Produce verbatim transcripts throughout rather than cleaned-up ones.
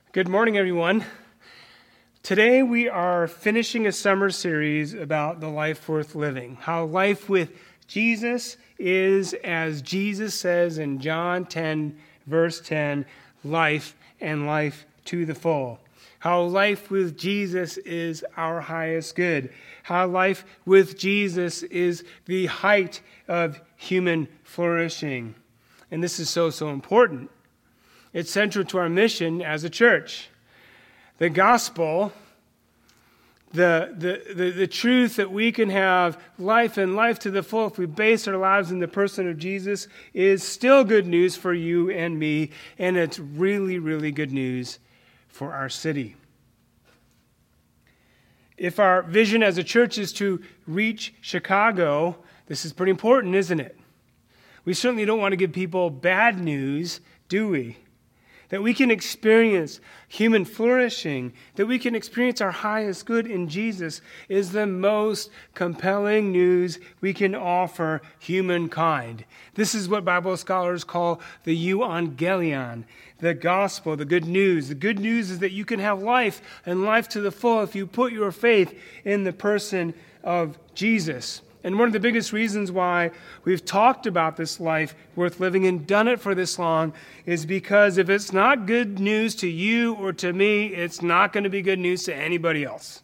Good morning, everyone. Today we are finishing a summer series about the life worth living, how life with Jesus is, as Jesus says in John ten, verse ten, life and life to the full. How life with Jesus is our highest good. How life with Jesus is the height of human flourishing. And this is so, so important. It's central to our mission as a church. The gospel, the, the, the, the truth that we can have life and life to the full if we base our lives in the person of Jesus is still good news for you and me, and it's really, really good news for our city. If our vision as a church is to reach Chicago, this is pretty important, isn't it? We certainly don't want to give people bad news, do we? That we can experience human flourishing, that we can experience our highest good in Jesus is the most compelling news we can offer humankind. This is what Bible scholars call the euangelion, the gospel, the good news. The good news is that you can have life and life to the full if you put your faith in the person of Jesus. And one of the biggest reasons why we've talked about this life worth living and done it for this long is because if it's not good news to you or to me, it's not going to be good news to anybody else.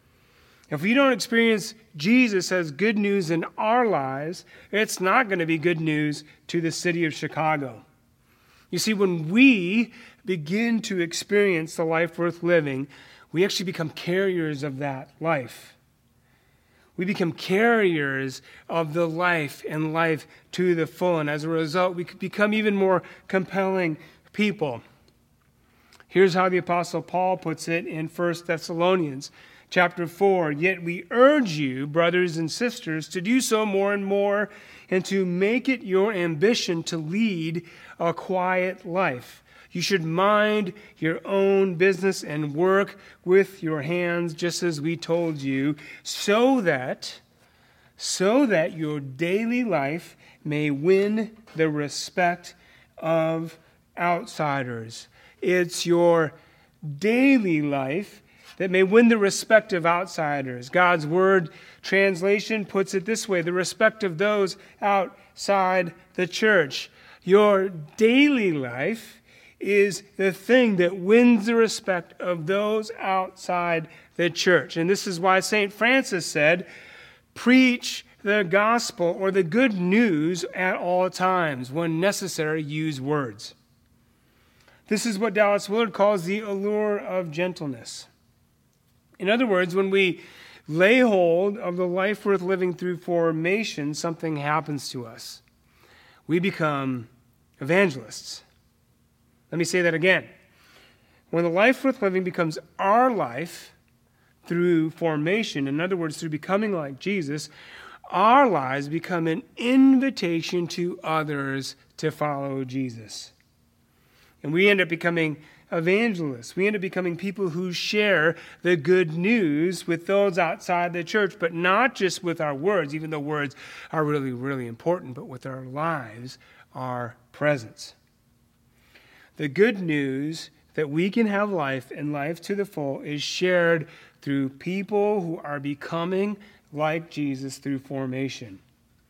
If we don't experience Jesus as good news in our lives, it's not going to be good news to the city of Chicago. You see, when we begin to experience the life worth living, we actually become carriers of that life. We become carriers of the life and life to the full. And as a result, we become even more compelling people. Here's how the Apostle Paul puts it in First Thessalonians chapter four. Yet we urge you, brothers and sisters, to do so more and more and to make it your ambition to lead a quiet life. You should mind your own business and work with your hands, just as we told you, so that, so that your daily life may win the respect of outsiders. It's your daily life that may win the respect of outsiders. God's word translation puts it this way: the respect of those outside the church. Your daily life is the thing that wins the respect of those outside the church. And this is why Saint Francis said, preach the gospel or the good news at all times. When necessary, use words. This is what Dallas Willard calls the allure of gentleness. In other words, when we lay hold of the life worth living through formation, something happens to us. We become evangelists. Let me say that again. When the life worth living becomes our life through formation, in other words, through becoming like Jesus, our lives become an invitation to others to follow Jesus. And we end up becoming evangelists. We end up becoming people who share the good news with those outside the church, but not just with our words, even though words are really, really important, but with our lives, our presence. The good news that we can have life and life to the full is shared through people who are becoming like Jesus through formation.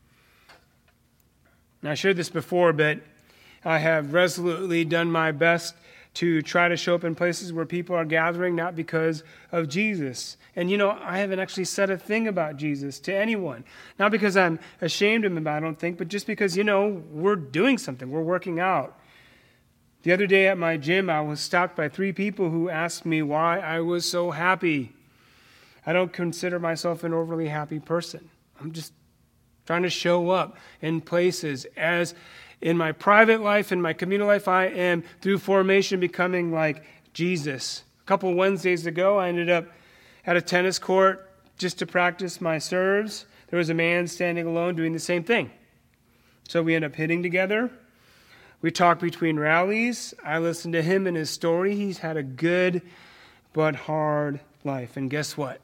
Now, I shared this before, but I have resolutely done my best to try to show up in places where people are gathering, not because of Jesus. And, you know, I haven't actually said a thing about Jesus to anyone. Not because I'm ashamed of him, I don't think, but just because, you know, we're doing something. We're working out. The other day at my gym, I was stopped by three people who asked me why I was so happy. I don't consider myself an overly happy person. I'm just trying to show up in places as in my private life, in my communal life, I am through formation becoming like Jesus. A couple Wednesdays ago, I ended up at a tennis court just to practice my serves. There was a man standing alone doing the same thing. So we ended up hitting together. We talked between rallies. I listened to him and his story. He's had a good but hard life. And guess what?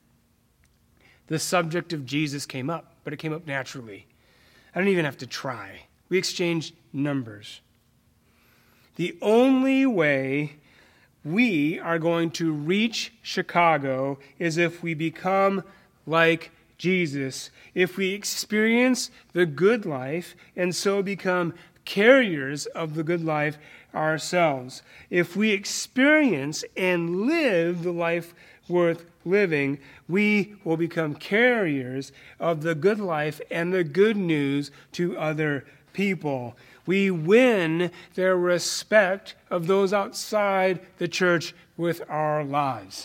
The subject of Jesus came up, but it came up naturally. I didn't even have to try. We exchanged numbers. The only way we are going to reach Chicago is if we become like Jesus, if we experience the good life and so become carriers of the good life ourselves. If we experience and live the life worth living, we will become carriers of the good life and the good news to other people. We win their respect of those outside the church with our lives.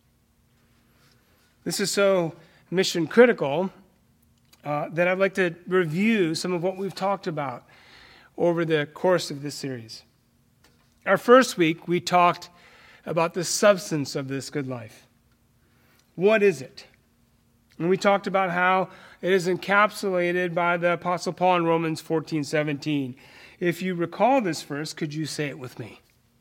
This is so mission critical uh, that I'd like to review some of what we've talked about over the course of this series. Our first week, we talked about the substance of this good life. What is it? And we talked about how it is encapsulated by the Apostle Paul in Romans fourteen seventeen. If you recall this verse, could you say it with me?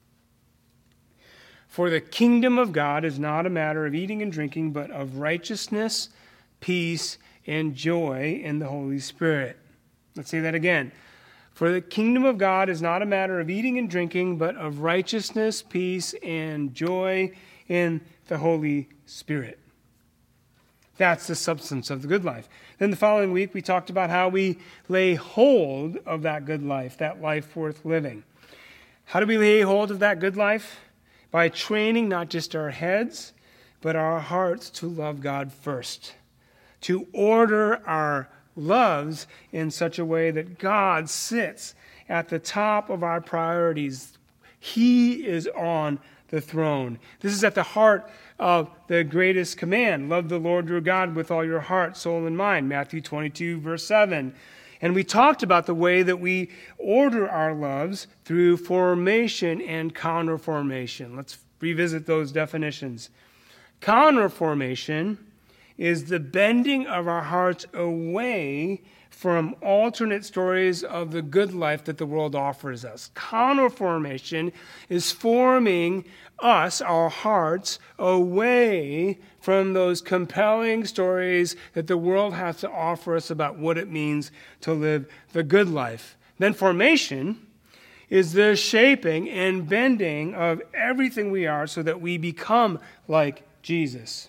For the kingdom of God is not a matter of eating and drinking, but of righteousness, peace, and joy in the Holy Spirit. Let's say that again. For the kingdom of God is not a matter of eating and drinking, but of righteousness, peace, and joy in the Holy Spirit. That's the substance of the good life. Then the following week, we talked about how we lay hold of that good life, that life worth living. How do we lay hold of that good life? By training not just our heads, but our hearts to love God first. To order our loves in such a way that God sits at the top of our priorities. He is on the throne. This is at the heart of the greatest command. Love the Lord your God with all your heart, soul, and mind. Matthew twenty-two, verse seven. And we talked about the way that we order our loves through formation and counterformation. Let's revisit those definitions. Counterformation is the bending of our hearts away from alternate stories of the good life that the world offers us. Counterformation is forming us, our hearts, away from those compelling stories that the world has to offer us about what it means to live the good life. Then formation is the shaping and bending of everything we are so that we become like Jesus.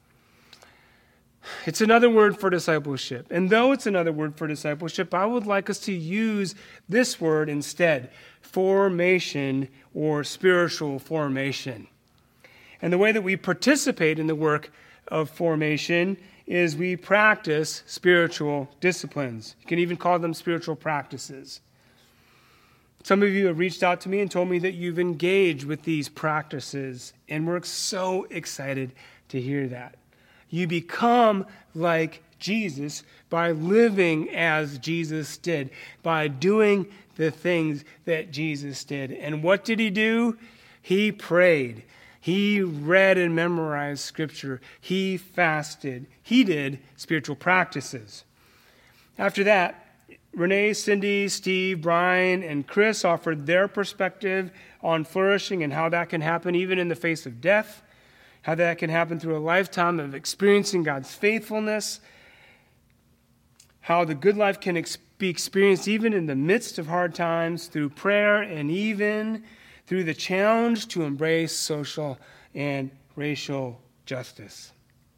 It's another word for discipleship. And though it's another word for discipleship, I would like us to use this word instead, formation or spiritual formation. And the way that we participate in the work of formation is we practice spiritual disciplines. You can even call them spiritual practices. Some of you have reached out to me and told me that you've engaged with these practices, and we're so excited to hear that. You become like Jesus by living as Jesus did, by doing the things that Jesus did. And what did he do? He prayed. He read and memorized Scripture. He fasted. He did spiritual practices. After that, Renee, Cindy, Steve, Brian, and Chris offered their perspective on flourishing and how that can happen even in the face of death. How that can happen through a lifetime of experiencing God's faithfulness. How the good life can ex- be experienced even in the midst of hard times through prayer and even through the challenge to embrace social and racial justice.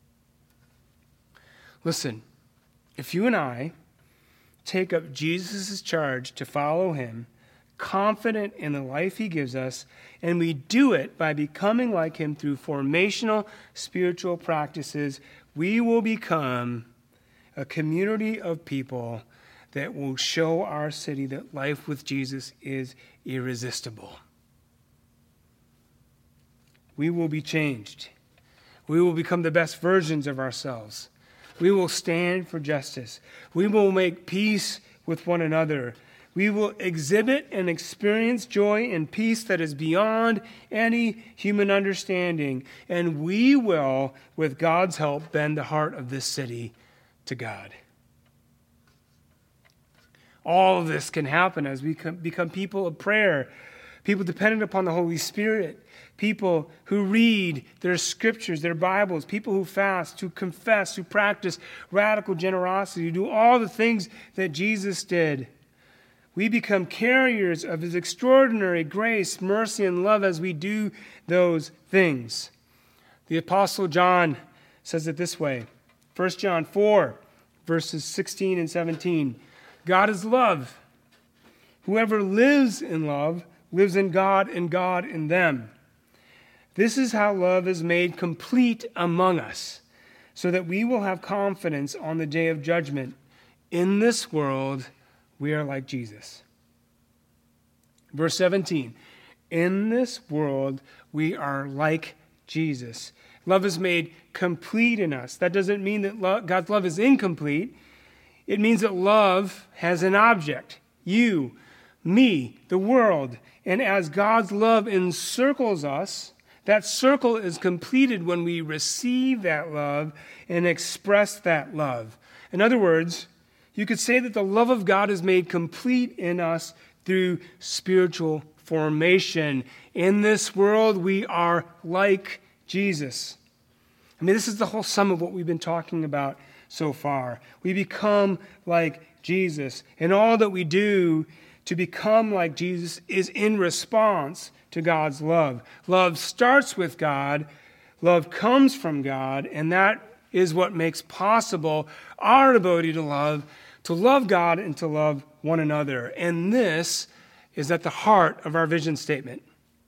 Listen, if you and I take up Jesus' charge to follow him, confident in the life he gives us, and we do it by becoming like him through formational spiritual practices, we will become a community of people that will show our city that life with Jesus is irresistible. We will be changed. We will become the best versions of ourselves. We will stand for justice. We will make peace with one another. We will exhibit and experience joy and peace that is beyond any human understanding. And we will, with God's help, bend the heart of this city to God. All of this can happen as we become people of prayer, people dependent upon the Holy Spirit, people who read their scriptures, their Bibles, people who fast, who confess, who practice radical generosity, who do all the things that Jesus did. We become carriers of his extraordinary grace, mercy, and love as we do those things. The Apostle John says it this way. First John four, verses sixteen and seventeen. God is love. Whoever lives in love lives in God and God in them. This is how love is made complete among us, so that we will have confidence on the day of judgment. In this world, we are like Jesus. Verse seventeen. In this world, we are like Jesus. Love is made complete in us. That doesn't mean that love, God's love is incomplete. It means that love has an object. You, me, the world. And as God's love encircles us, that circle is completed when we receive that love and express that love. In other words, you could say that the love of God is made complete in us through spiritual formation. In this world, we are like Jesus. I mean, this is the whole sum of what we've been talking about so far. We become like Jesus. And all that we do to become like Jesus is in response to God's love. Love starts with God. Love comes from God. And that is what makes possible our ability to love, to love God and to love one another. And this is at the heart of our vision statement.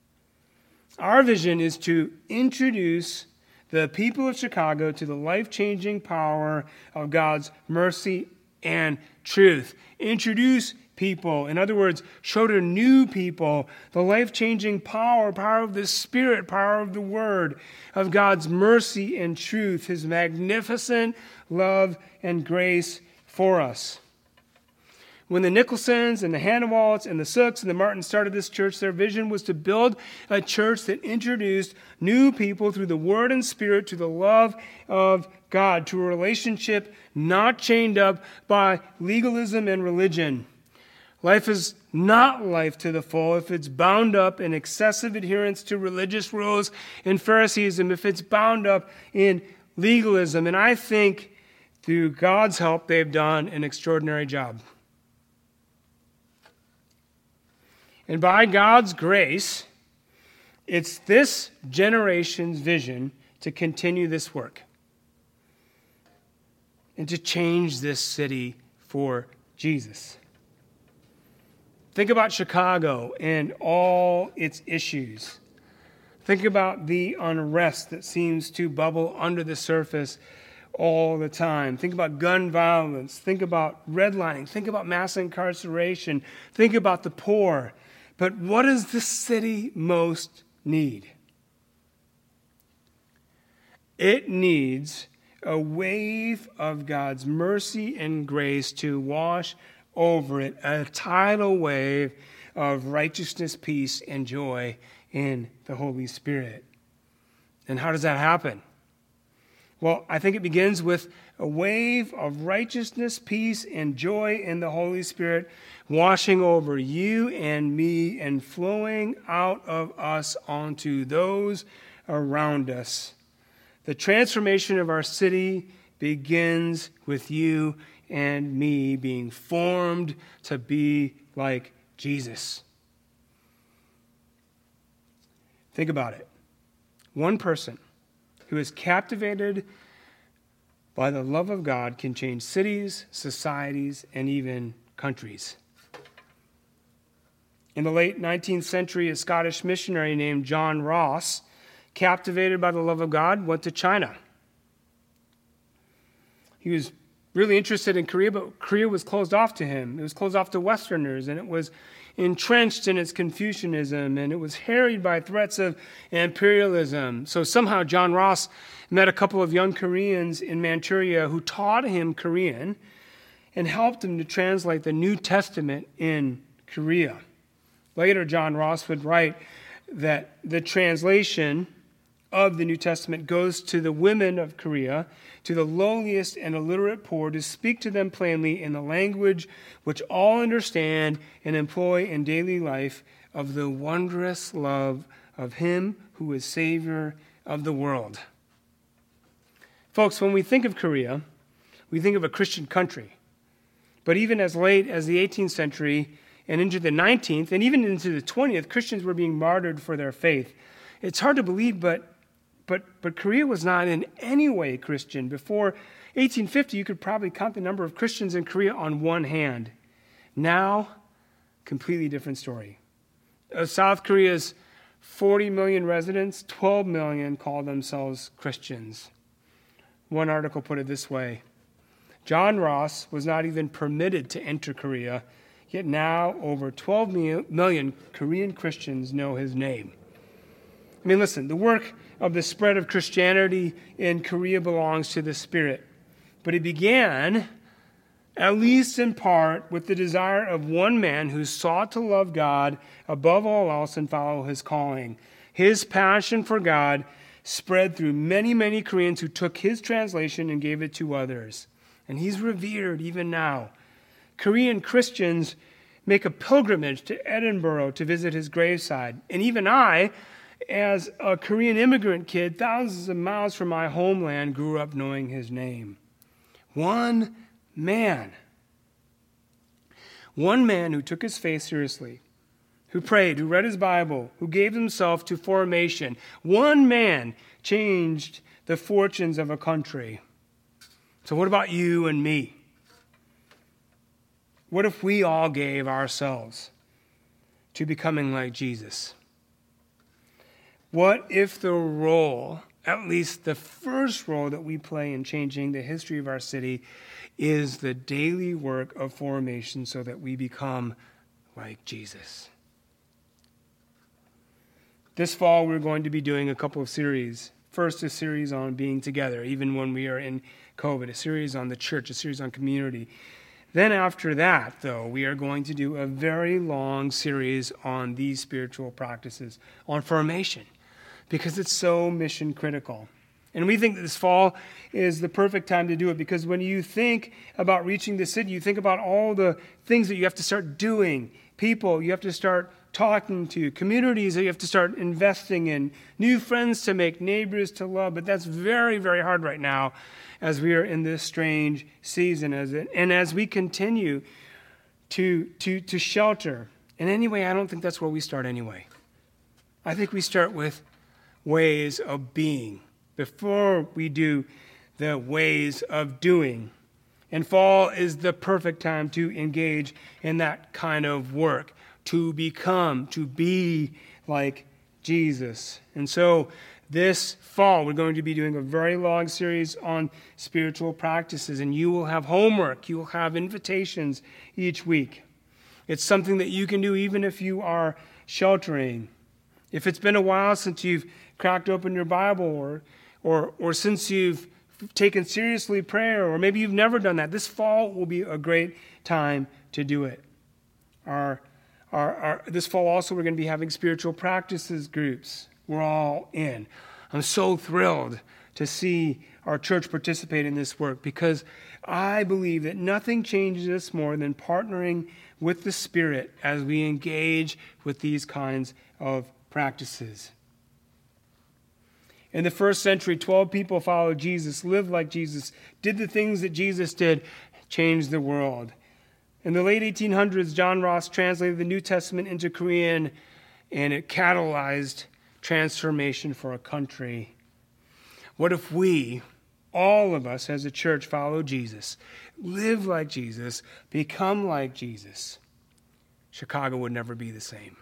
Our vision is to introduce the people of Chicago to the life-changing power of God's mercy and truth. Introduce people, in other words, show to new people the life-changing power, power of the Spirit, power of the Word, of God's mercy and truth, his magnificent love and grace for us. When the Nicholsons and the Hannawalts and the Sooks and the Martins started this church, their vision was to build a church that introduced new people through the Word and Spirit to the love of God, to a relationship not chained up by legalism and religion. Life is not life to the full if it's bound up in excessive adherence to religious rules and Phariseeism, if it's bound up in legalism. And I think through God's help, they've done an extraordinary job. And by God's grace, it's this generation's vision to continue this work and to change this city for Jesus. Think about Chicago and all its issues. Think about the unrest that seems to bubble under the surface all the time. Think about gun violence. Think about redlining. Think about mass incarceration. Think about the poor. But what does this city most need? It needs a wave of God's mercy and grace to wash over it, a tidal wave of righteousness, peace, and joy in the Holy Spirit. And how does that happen? Well, I think it begins with a wave of righteousness, peace, and joy in the Holy Spirit washing over you and me and flowing out of us onto those around us. The transformation of our city begins with you and me being formed to be like Jesus. Think about it. One person who is captivated by the love of God can change cities, societies, and even countries. In the late nineteenth century, a Scottish missionary named John Ross, captivated by the love of God, went to China. He was really interested in Korea, but Korea was closed off to him. It was closed off to Westerners, and it was entrenched in its Confucianism, and it was harried by threats of imperialism. So somehow John Ross met a couple of young Koreans in Manchuria who taught him Korean and helped him to translate the New Testament in Korea. Later, John Ross would write that the translation of the New Testament goes to the women of Korea, to the lowliest and illiterate poor, to speak to them plainly in the language which all understand and employ in daily life of the wondrous love of Him who is Savior of the world. Folks, when we think of Korea, we think of a Christian country. But even as late as the eighteenth century, and into the nineteenth, and even into the twentieth, Christians were being martyred for their faith. It's hard to believe, but but but Korea was not in any way Christian. Before eighteen fifty, you could probably count the number of Christians in Korea on one hand. Now, completely different story. Uh, South Korea's forty million residents, twelve million call themselves Christians. One article put it this way: John Ross was not even permitted to enter Korea, yet now over twelve million Korean Christians know his name. I mean, listen, the work of the spread of Christianity in Korea belongs to the Spirit. But it began, at least in part, with the desire of one man who sought to love God above all else and follow his calling. His passion for God spread through many, many Koreans who took his translation and gave it to others. And he's revered even now. Korean Christians make a pilgrimage to Edinburgh to visit his graveside. And even I, as a Korean immigrant kid, thousands of miles from my homeland, grew up knowing his name. One man. One man who took his faith seriously, who prayed, who read his Bible, who gave himself to formation. One man changed the fortunes of a country. So what about you and me? What if we all gave ourselves to becoming like Jesus? What if the role, at least the first role that we play in changing the history of our city, is the daily work of formation so that we become like Jesus? This fall, we're going to be doing a couple of series. First, a series on being together, even when we are in COVID, a series on the church, a series on community. Then after that, though, we are going to do a very long series on these spiritual practices, on formation, because it's so mission critical. And we think that this fall is the perfect time to do it, because when you think about reaching the city, you think about all the things that you have to start doing, people you have to start talking to, communities that you have to start investing in, new friends to make, neighbors to love. But that's very, very hard right now as we are in this strange season. As it, and as we continue to, to, to shelter. And anyway, I don't think that's where we start anyway. I think we start with ways of being before we do the ways of doing. And fall is the perfect time to engage in that kind of work, to become, to be like Jesus. And so this fall, we're going to be doing a very long series on spiritual practices, and you will have homework, you will have invitations each week. It's something that you can do even if you are sheltering. If it's been a while since you've cracked open your Bible, or or or since you've taken seriously prayer, or maybe you've never done that, this fall will be a great time to do it. Our, our, our, this fall also we're going to be having spiritual practices groups. We're all in. I'm so thrilled to see our church participate in this work, because I believe that nothing changes us more than partnering with the Spirit as we engage with these kinds of practices. In the first century, twelve people followed Jesus, lived like Jesus, did the things that Jesus did, changed the world. In the late eighteen hundreds, John Ross translated the New Testament into Korean, and it catalyzed transformation for a country. What if we, all of us as a church, follow Jesus, live like Jesus, become like Jesus? Chicago would never be the same.